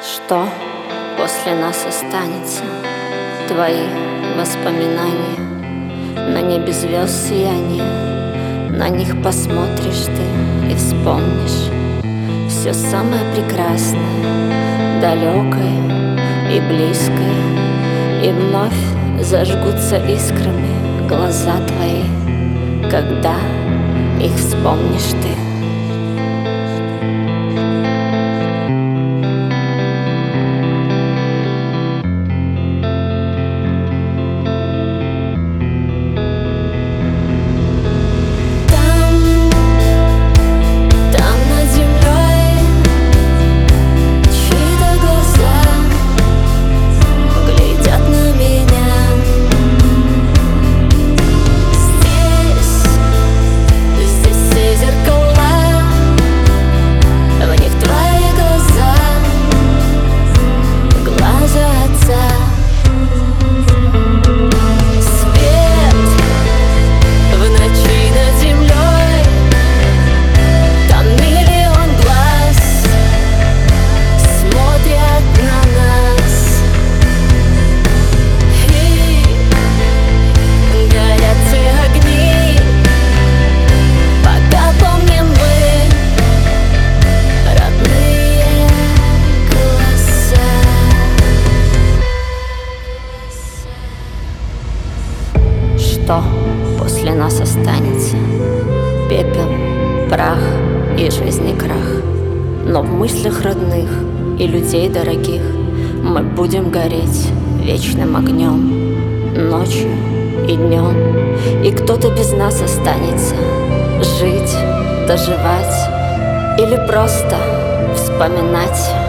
Что после нас останется? Твои воспоминания. На небе звезд сияние. На них посмотришь ты и вспомнишь все самое прекрасное, далекое и близкое. И вновь зажгутся искрами глаза твои, когда их вспомнишь ты. Что после нас останется? Пепел, прах и жизни крах. Но в мыслях родных и людей дорогих мы будем гореть вечным огнем, ночью и днем. И кто-то без нас останется жить, доживать или просто вспоминать.